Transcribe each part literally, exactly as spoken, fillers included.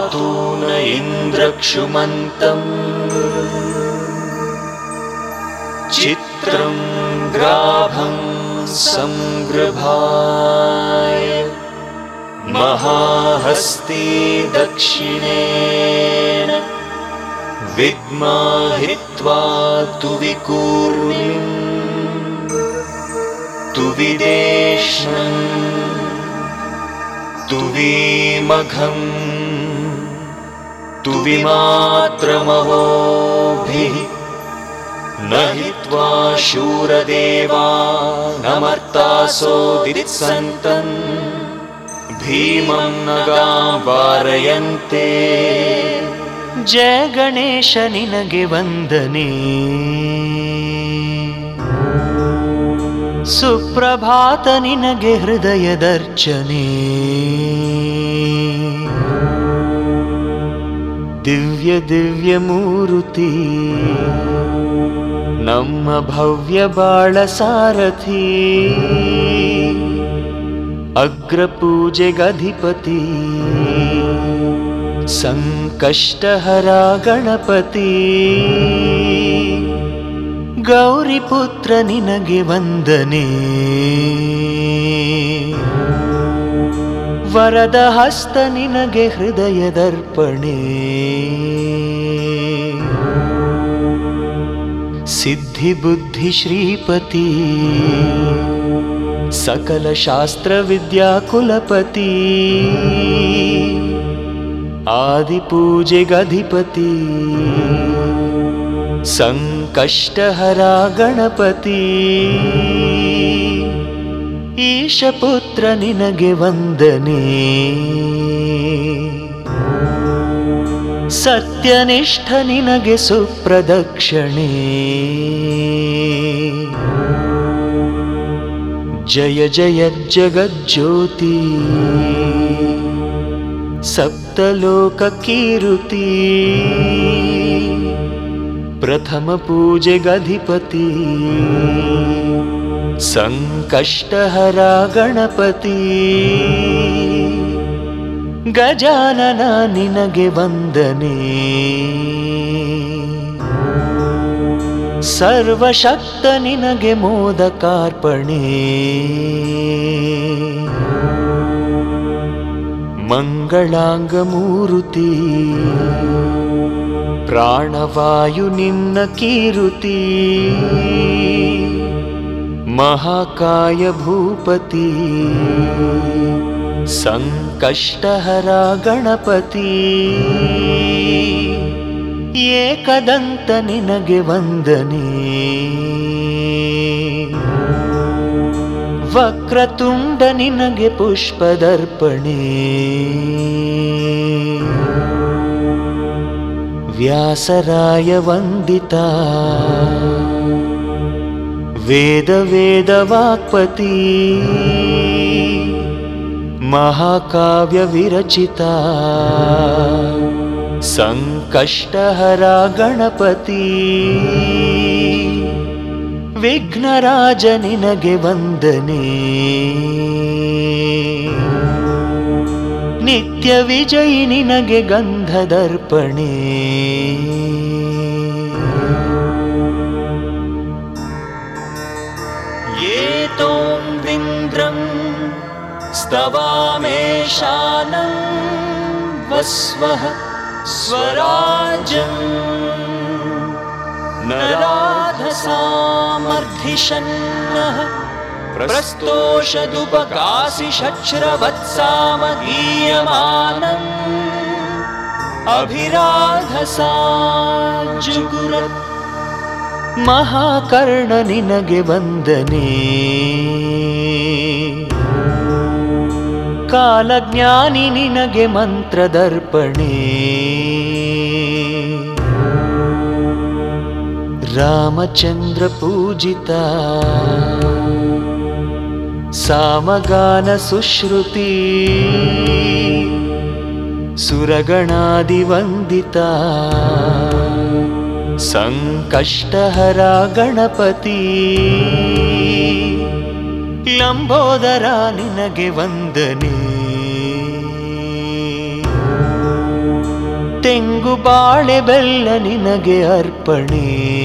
पातु न इन्द्रक्षुमन्तम् चित्रं ग्राभं संगृभाय महाहस्ती दक्षिणेन विद्माहित्वा तु विकूर्मिं तु विदेष्णं तु विमघं तु विमात्रमवोभिः न हित्वा शूरदेवानमर्तासो दित्सन्तन् भीमं नगां वारयन्ते। जय गणेश निनगे ವಂದನೆ, ಸುಪ್ರಭಾತ ನಿನಗೆ ಹೃದಯದರ್ಚನೆ. ದಿವ್ಯ ದಿವ್ಯ ಮೂರುತಿ ನಮ್ಮ ಭವ್ಯ ಬಾಳ ಸಾರಥಿ, ಅಗ್ರಪೂಜೆಗಧಿಪತಿ ಸಂಕಷ್ಟಹರ ಗಣಪತಿ. ಗೌರಿಪುತ್ರ ನಿನಗೆ ವಂದನೆ, ವರದ ಹಸ್ತ ನಿನಗೆ ಹೃದಯದರ್ಪಣೆ. ಸಿದ್ಧಿ ಬುದ್ಧಿ ಶ್ರೀಪತಿ ಸಕಲ ಶಾಸ್ತ್ರ ವಿದ್ಯಾ ಕುಲಪತಿ. ಆದಿಪೂಜೆಗಧಿಪತಿ ಸಂಕಷ್ಟಹರ ಗಣಪತಿ. ಈಶಪುತ್ರ ನಿನಗೆ ವಂದನೆ, ಸತ್ಯನಿಷ್ಠ ನಿನಗೆ ಸುಪ್ರದಕ್ಷಿಣೆ. ಜಯ ಜಯ ಜಗಜ್ಯೋತಿ ಸಪ್ತಲೋಕ ಕೀರುತಿ. ಪ್ರಥಮ ಪೂಜೆಗಧಿಪತಿ ಸಂಕಷ್ಟಹರ ಗಣಪತಿ. ಗಜಾನನ ನಿನಗೆ ವಂದನೆ, ಸರ್ವಶಕ್ತ ನಿನಗೆ ಮೋದಕಾರ್ಪಣೆ. ಮಂಗಳಾಂಗ ಮೂರುತಿ ಪ್ರಾಣವಾಯು ನಿನ್ನ ಕೀರುತಿ. ಮಹಾಕಾಯ ಭೂಪತಿ ಸಂಕಷ್ಟಹರ ಗಣಪತಿ. ಏಕದಂತ ನಿನಗೆ ವಂದನೆ, ವಕ್ರತುಂಡ ನಿನಗೆ ಪುಷ್ಪದರ್ಪಣೆ. ವ್ಯಾಸರಾಯ ವಂದಿತ ವೇದ ವೇದ ವಾಕ್ಪತಿ. ಮಹಾಕಾವ್ಯ ವಿರಚಿತ ಸಂಕಷ್ಟಹರ ಗಣಪತಿ. ವಿಘ್ನರಾಜ ನಿನಗೆ ವಂದನೆ, ನಿತ್ಯ ವಿಜಯಿ ನಿನಗೆ ಗಂಧದರ್ಪಣೆ. ಏತೋಂದ್ರಿಂದ್ರಂ ಸ್ತವಾಮೇಶಾನಂ ವಸ್ವಃ ಸ್ವರಾಜಂ ನರಾಧಸಾಮರ್ಧಿಷನ್ನಃ ಪ್ರಸ್ತೋಷದುಪಕಾಸಿ ಶಚ್ರವತ್ಸಾಮಗೀಯಮಾನಂ ಅಭಿರಾಧಸಾ ಜುಗುರತ್. ಮಹಾಕರ್ಣ ನಿನಗೆ ವಂದನೆ, ಕಾಲಜ್ಞಾನಿ ನಿನಗೆ ಮಂತ್ರದರ್ಪಣೆ. ರಾಮಚಂದ್ರ ಪೂಜಿತ ಸಾಮಗಾನ ಸುಶ್ರುತಿ. ಸುರಗಣಾದಿ ವಂದಿತ ಸಂಕಷ್ಟಹರ ಗಣಪತಿ. ಲಂಬೋದರ ನಿನಗೆ ವಂದನೆ, ತೆಂಗು ಬಾಳೆ ಬೆಲ್ಲ ನಿನಗೆ ಅರ್ಪಣೆ.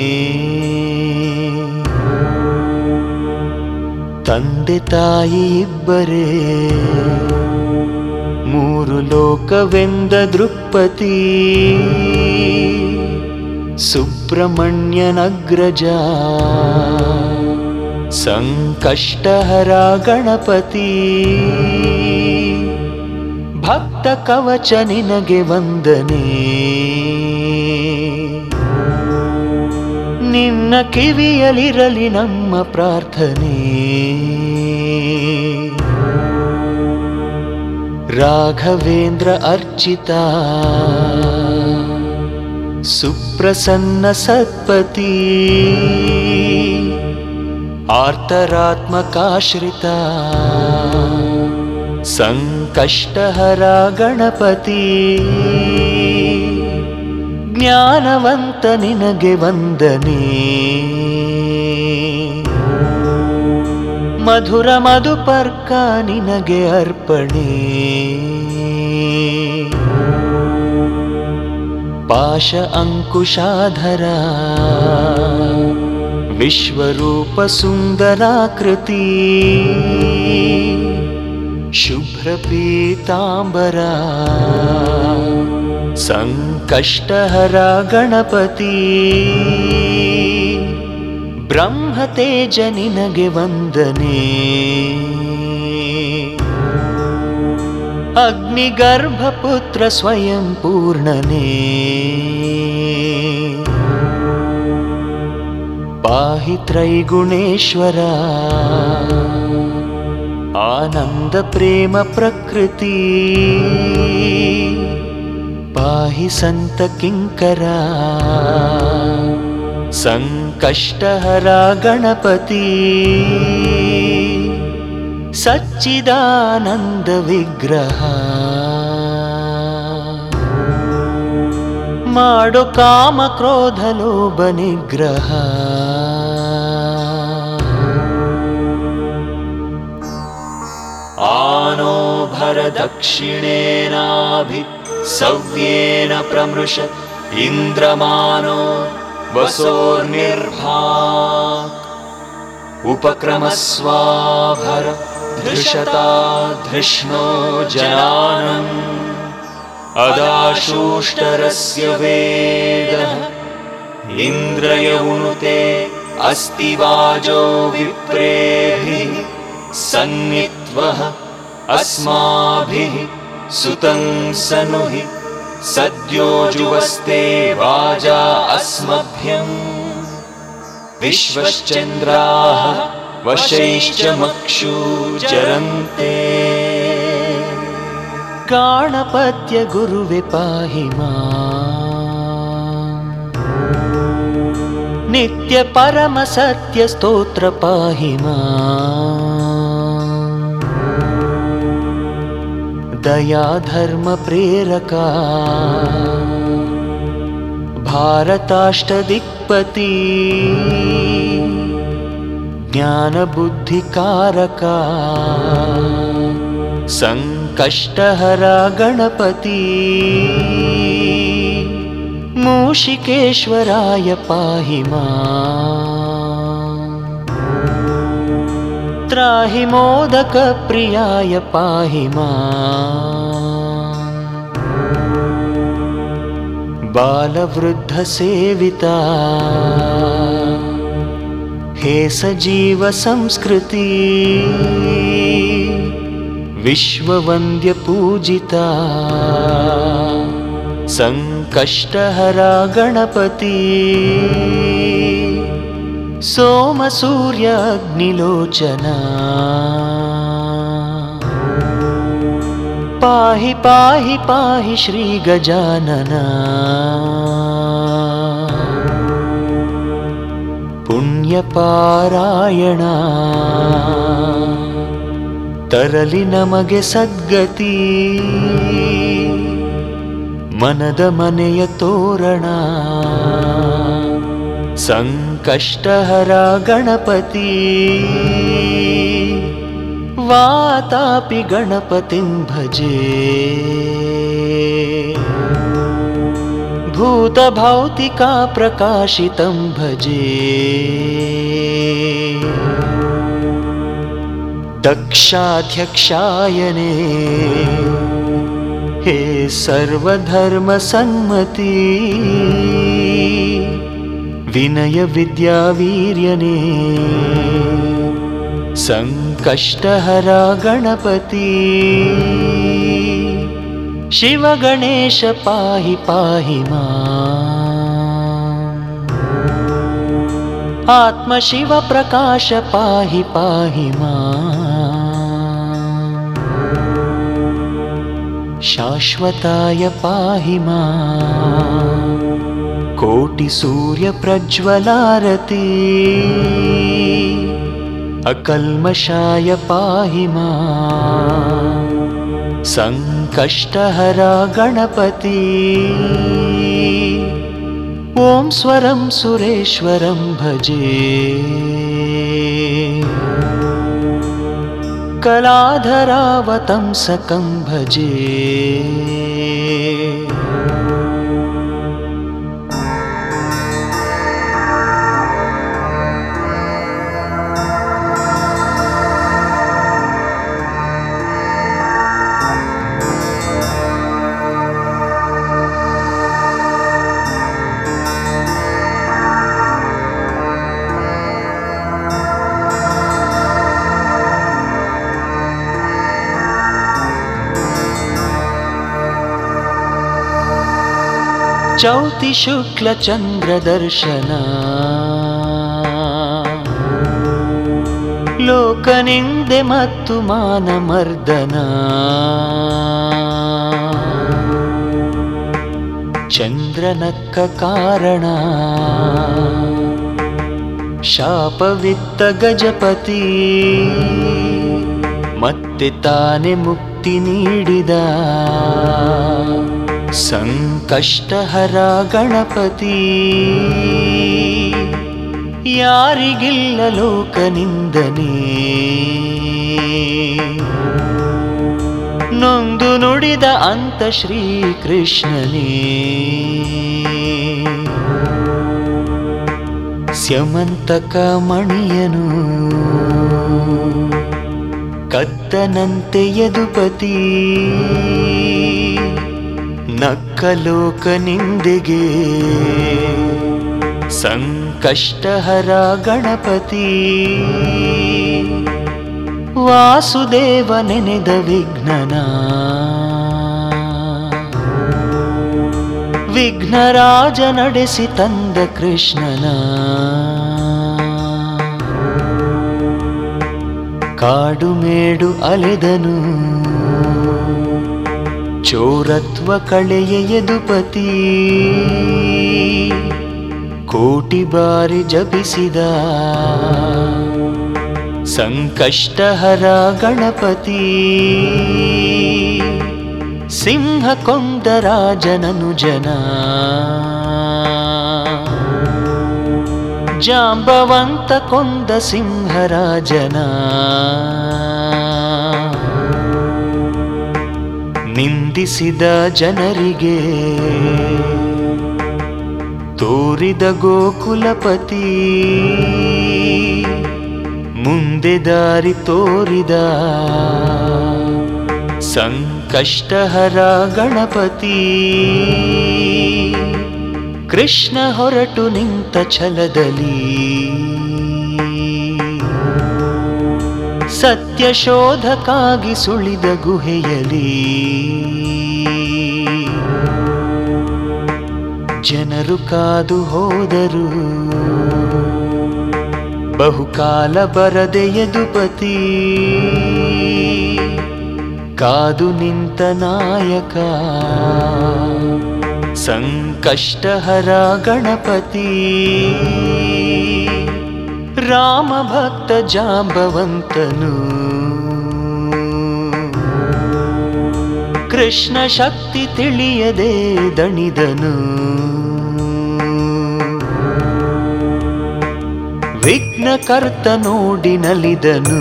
ತಂದೆ ತಾಯಿ ಇಬ್ಬರೇ ಮೂರು ಲೋಕವೆಂದ ದೃಕ್ಪತಿ. ಸುಬ್ರಹ್ಮಣ್ಯನಗ್ರಜ ಸಂಕಷ್ಟಹರ ಗಣಪತಿ. ಭಕ್ತ ಕವಚ ನಿನಗೆ ವಂದನೆ. ನಿನ್ನ ಕಿವಿಯಲಿರಲಿ ನಮ್ಮ ಪ್ರಾರ್ಥನೆ. ರಾಘವೇಂದ್ರ ಅರ್ಚಿತ ಸುಪ್ರಸನ್ನ ಸತ್ಪತಿ. ಆರ್ತರಾತ್ಮಕಾಶ್ರಿತ ಸಂಕಷ್ಟಹರ ಗಣಪತಿ. ಜ್ಞಾನವಂತ ನಿನಗೆ ವಂದನೆ. ಮಧುರ ಮಧುಪರ್ಕ ನಿನಗೆ ಅರ್ಪಣೆ. ಪಾಶ ಅಂಕುಶಾಧರ ವಿಶ್ವರೂಪ ಸುಂದರಾಕೃತಿ. ಶುಭ್ರ ಪೀತಾಂಬರ ಸಂಕಷ್ಟಹರ ಗಣಪತಿ. ಬ್ರಹ್ಮತೇಜ ನಿನಗೆ ವಂದನೆ. ಅಗ್ನಿಗರ್ಭಪುತ್ರ ಸ್ವಯಂ ಪೂರ್ಣನೇ. ಪಾಹಿ ತ್ರೈಗುಣೇಶ್ವರ ಆನಂದ ಪ್ರೇಮ ಪ್ರಕೃತಿ. ಪಾಹಿ ಸಂತ ಕಿಂಕರ ಸಂಕಷ್ಟಹರ ಗಣಪತಿ. ಸಚ್ಚಿದಾನಂದ ವಿಗ್ರಹ ಮಾಡೋ ಕಾಮ ಕ್ರೋಧ ಲೋಭ ನಿಗ್ರಹ. ಆನೋ ಭರ ದಕ್ಷಿಣೇನಾಭಿ ಸವ್ಯೇನ ಪ್ರಮೃಶ ಇಂದ್ರಮಾನೋ ವಸೋರ್ನಿರ್ಭಾಕ್. ಉಪಕ್ರಮಸ್ವಾಭರ ಧೃಷತಾ ಧೃಷ್ಣೋ ಜನಾನಂ. ಅದಾಶೂಷ್ಟರಸ್ಯ ವೇದಃ ಇಂದ್ರಯೌನುತೆ ಅಸ್ತಿ ವಾಜೋ ವಿಪ್ರೇಭಿಃ. ಸನ್ನಿತ್ವಃ ಅಸ್ಮಾಭಿಃ ಸುತಂ ಸನುಹಿ. ಸದ್ಯೋ ಜುವಸ್ತೆ ವಾಜಾ ಅಸ್ಮಭ್ಯಂ. ವಿಶ್ವಶ್ಚಂದ್ರಾಃ ವಶೈಶ್ಚ ಮಕ್ಷೂಚರಂತೆ. ಗಾಣಪತ್ಯ ಗುರುವೆ ಪಾಹಿ ಮಾಂ. ನಿತ್ಯ ಪರಮ ಸತ್ಯ ಸ್ತೋತ್ರ ಪಾಹಿ ಮಾಂ. ದಯಾ ಧರ್ಮ ಪ್ರೇರಕ ಭಾರತಾಷ್ಟದಿಕ್ಪತಿ. ಜ್ಞಾನ ಬುದ್ಧಿಕಾರಕ ಸಂಕಷ್ಟಹರ ಗಣಪತಿ. ಮೂಷಿಕೇಶ್ವರಾಯ ಪಾಹಿ ಮಾಂ. ತ್ರಾಹಿ ಮೋದಕ ಪ್ರಿಯಾಯ ಪಾಹಿ ಮಾಂ. ಬಾಲವೃದ್ಧ ಸೇವಿತಾ ಹೇ ಸಜೀವ ಸಂಸ್ಕೃತಿ. ವಿಶ್ವವಂದ್ಯ ಪೂಜಿತ ಸಂಕಷ್ಟಹರ ಗಣಪತಿ. ಸೋಮ ಸೂರ್ಯ ಅಗ್ನಿಲೋಚನ ಪಾಹಿ ಪಾಹಿ ಪಾಹಿ ಶ್ರೀ ಗಜಾನನ. ಪುಣ್ಯ ಪಾರಾಯಣ ತರಲಿ ನಮಗೆ ಸದ್ಗತಿ. ಮನದ ಮನೆಯ ತೋರಣ ಸಂಕಷ್ಟಹರ ಗಣಪತಿ. ವಾತಾಪಿ ಗಣಪತಿಂ ಭಜೆ. भूतभौतिका प्रकाशितं भजे दक्षाध्यक्षायने हे सर्वधर्मसन्मति विनय विद्यावीर्यने संकष्टहरा गणपति शिव गणेश पाहि पाहि माम् आत्म शिव प्रकाश पाहि पाहि माम् शाश्वताय पाहि माम् कोटि सूर्य प्रज्वलारती अकल्मषाय पाहि माम् संकष्टहरा गणपति ओं स्वरं सुरेश्वरं भजे कलाधरावतंसकं भजे चौति शुक्ल चंद्र दर्शना लोकनिंदे मत्तु मानमर्दನ चंद्रनक्क कारण ಶಾಪವಿತ್ತ ಗಜಪತಿ ಮತ್ತೆ ತಾನೆ ಮುಕ್ತಿ ನೀಡಿದ ಸಂಕಷ್ಟಹರ ಗಣಪತಿ ಯಾರಿಗಿಲ್ಲ ಲೋಕನಿಂದನೆ ನೊಂದು ನುಡಿದ ಅಂತ ಶ್ರೀಕೃಷ್ಣನೇ ಸ್ಯಮಂತಕ ಮಣಿಯನು ಕದ್ದನಂತೆ ಯದುಪತಿ ನಕ್ಕಲೋಕ ನಿಂದೆಗೆ ಸಂಕಷ್ಟಹರ ಗಣಪತಿ ವಾಸುದೇವ ನೆನೆದ ವಿಘ್ನನ ವಿಘ್ನರಾಜ ನಡೆಸಿ ತಂದ ಕೃಷ್ಣನ ಕಾಡು ಮೇಡು ಅಲೆದನು ಚೋರತ್ವ ಕಳೆಯ ಯದುಪತಿ ಕೋಟಿ ಬಾರಿ ಜಪಿಸಿದ ಸಂಕಷ್ಟಹರ ಗಣಪತಿ ಸಿಂಹ ಕೊಂದ ರಾಜನನು ಜನ ಜಾಂಬವಂತ ಕೊಂದ ಸಿಂಹರಾಜನ ನಿಂದಿಸಿದ ಜನರಿಗೆ ತೋರಿದ ಗೋಕುಲಪತಿ ಮುಂದೆ ದಾರಿ ತೋರಿದ ಸಂಕಷ್ಟಹರ ಗಣಪತಿ ಕೃಷ್ಣ ಹೊರಟು ನಿಂತ ಛಲದಲ್ಲಿ ಸತ್ಯ ಶೋಧಕ್ಕಾಗಿ ಸುಳಿದ ಗುಹೆಯಲ್ಲಿ ಜನರು ಕಾದು ಹೋದರು ಬಹುಕಾಲ ಬರದೆ ಯದುಪತಿ ಕಾದು ನಿಂತ ನಾಯಕ ಸಂಕಷ್ಟಹರ ಗಣಪತಿ ರಾಮ ಭಕ್ತ ಜಾಂಬವಂತನು ಕೃಷ್ಣ ಶಕ್ತಿ ತಿಳಿಯದೆ ದಣಿದನು ವಿಘ್ನಕರ್ತ ನೋಡಿ ನಲಿದನು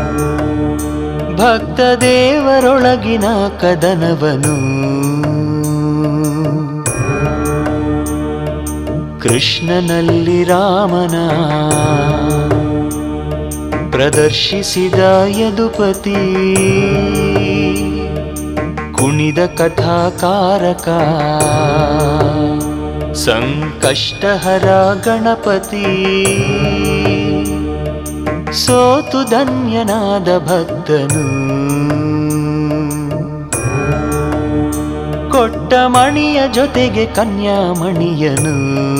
ಭಕ್ತ ದೇವರೊಳಗಿನ ಕದನವನು ಕೃಷ್ಣನಲ್ಲಿ ರಾಮನ ಪ್ರದರ್ಶಿಸಿದ ಯದುಪತಿ ಕುಣಿದ ಕಥಾಕಾರಕ ಸಂಕಷ್ಟಹರ ಗಣಪತಿ ಸೋತು ಧನ್ಯನಾದ ಭಕ್ತನು ಕೊಟ್ಟ ಮಣಿಯ ಜೊತೆಗೆ ಕನ್ಯಾಮಣಿಯನು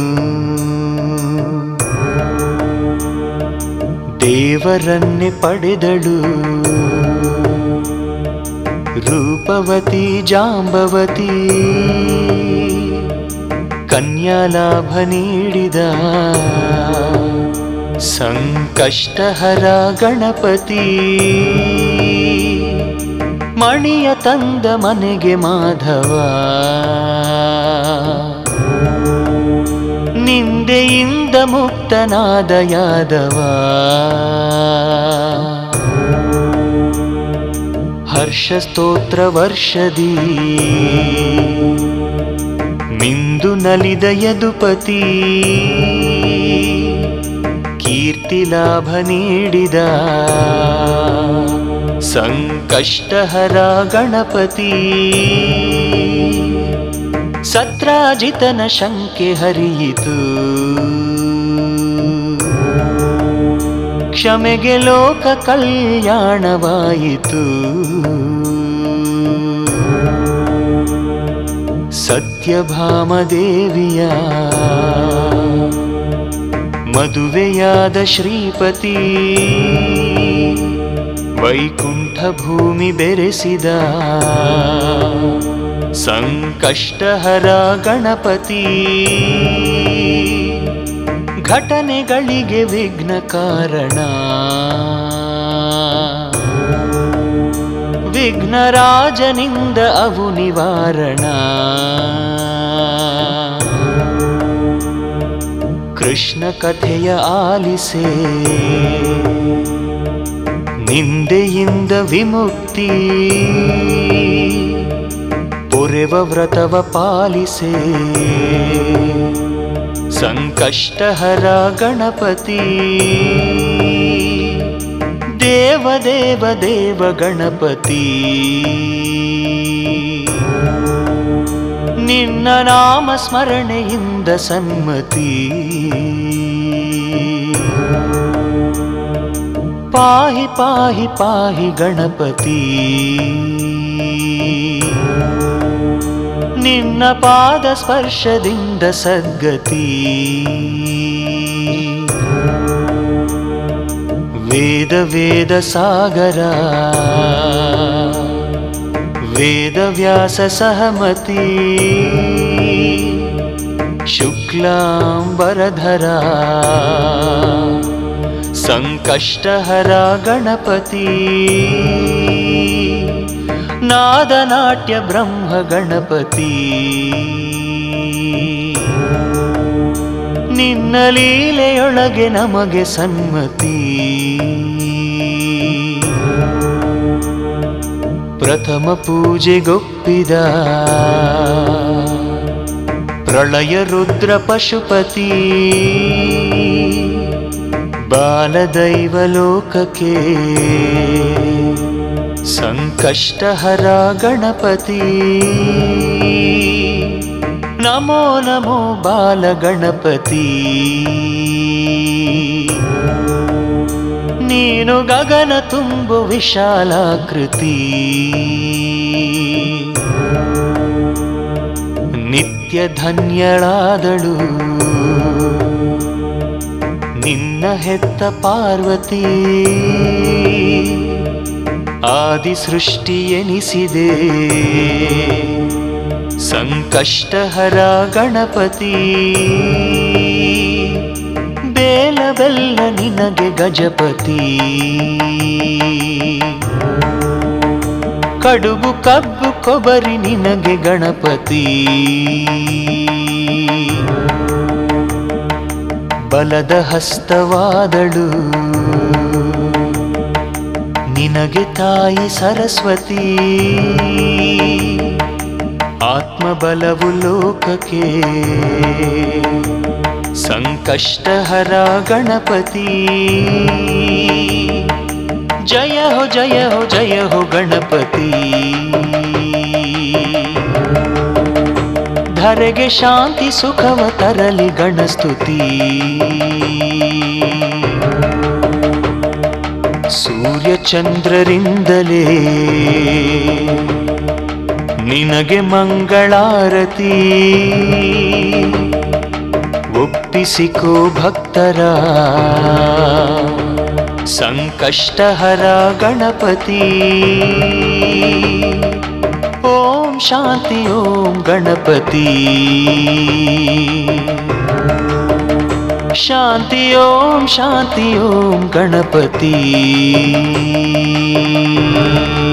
ದೇವರನ್ನೇ ಪಡೆದಳು ರೂಪವತಿ ಜಾಂಬವತಿ ಕನ್ಯಾಲಾಭ ನೀಡಿದ ಸಂಕಷ್ಟಹರ ಗಣಪತಿ ಮಣಿಯ ತಂದ ಮನೆಗೆ ಮಾಧವ ನಿಂದೆಯಿಂದ ಮುಕ್ತನಾದ ಯಾದವ ಹರ್ಷ ಸ್ತೋತ್ರ ವರ್ಷದಿ ಮಿಂದು ನಲಿದ ಯದುಪತಿ ಕೀರ್ತಿ ಲಾಭ ನೀಡಿದ ಸಂಕಷ್ಟಹರ ಗಣಪತಿ ಸತ್ರಾಜಿತನ ಶಂಕೆ ಹರಿಯಿತು ಕ್ಷಮೆಗೆ ಲೋಕ ಕಲ್ಯಾಣವಾಯಿತು ಸತ್ಯಭಾಮದೇವಿಯ ಮದುವೆಯಾದ ಶ್ರೀಪತಿ ವೈಕುಂಠ ಭೂಮಿ ಬೆರೆಸಿದ ಸಂಕಷ್ಟಹರ ಗಣಪತಿ ಘಟನೆಗಳಿಗೆ ವಿಘ್ನ ಕಾರಣ ವಿಘ್ನರಾಜನಿಂದ ಅವು ನಿವಾರಣ ಕೃಷ್ಣ ಕಥೆಯ ಆಲಿಸೆ ನಿಂದೆಯಿಂದ ವಿಮುಕ್ತಿ ಪೊರೆವ ವ್ರತವ ಪಾಲಿಸೆ ಸಂಕಷ್ಟಹರ ಗಣಪತಿ ದೇವ ದೇವ ದೇವ ಗಣಪತಿ ನಿನ್ನ ನಾಮ ಸ್ಮರಣೆಯಿಂದ ಸನ್ಮತಿ ಪಾಹಿ ಪಾಹಿ ಪಾಹಿ ಗಣಪತಿ ನಿನ್ನ ಪಾದ ಸ್ಪರ್ಶದಿಂದ ಸದ್ಗತಿ ವೇದ ವೇದ ಸಾಗರ ವೇದವ್ಯಾಸ ಸಹಮತಿ ಶುಕ್ಲಾಂಬರಧರ ಸಂಕಷ್ಟಹರ ಗಣಪತಿ ನಾದನಾಟ್ಯ ಬ್ರಹ್ಮ ಗಣಪತಿ ನಿನ್ನ ಲೀಲೆಯೊಳಗೆ ನಮಗೆ ಸನ್ಮತಿ ಪ್ರಥಮ ಪೂಜೆಗೊಪ್ಪಿದ ಪ್ರಳಯ ರುದ್ರ ಪಶುಪತಿ ಬಾಲದೈವ ಲೋಕಕ್ಕೆ ಸಂಕಷ್ಟಹರ ಗಣಪತಿ ನಮೋ ನಮೋ ಬಾಲ ಗಣಪತಿ ನೀನು ಗಗನ ತುಂಬು ವಿಶಾಲಾಕೃತಿ ನಿತ್ಯ ಧನ್ಯಳಾದಳು ನಿನ್ನ ಹೆತ್ತ ಪಾರ್ವತಿ ಆದಿ ಸೃಷ್ಟಿ ಎನಿಸಿದೆ ಸಂಕಷ್ಟಹರ ಗಣಪತಿ ಬೇಲ ಬೆಲ್ಲ ನಿನಗೆ ಗಜಪತಿ ಕಡುಬು ಕಬ್ಬು ಕೊಬರಿ ನಿನಗೆ ಗಣಪತಿ ಬಲದ ಹಸ್ತವಾದಳು ನಿನಗೆ ತಾಯಿ ಸರಸ್ವತಿ ಆತ್ಮಬಲವು ಲೋಕಕ್ಕೆ ಸಂಕಷ್ಟಹರ ಗಣಪತಿ ಜಯ ಹೋ ಜಯ ಹೋ ಜಯ ಹೋ ಗಣಪತಿ ಧರೆಗೆ ಶಾಂತಿ ಸುಖವ ತರಲಿ ಗಣಸ್ತುತಿ ಸೂರ್ಯ ಚಂದ್ರರಿಂದಲೇ ನಿನಗೆ ಮಂಗಳಾರತಿ ಒಪ್ಪಿಸಿಕೋ ಭಕ್ತರ ಸಂಕಷ್ಟಹರ ಗಣಪತಿ ಓಂ ಶಾಂತಿ ಓಂ ಗಣಪತಿ ಶಾಂತಿ ಓಂ ಶಾಂತಿ ಓಂ ಗಣಪತಿ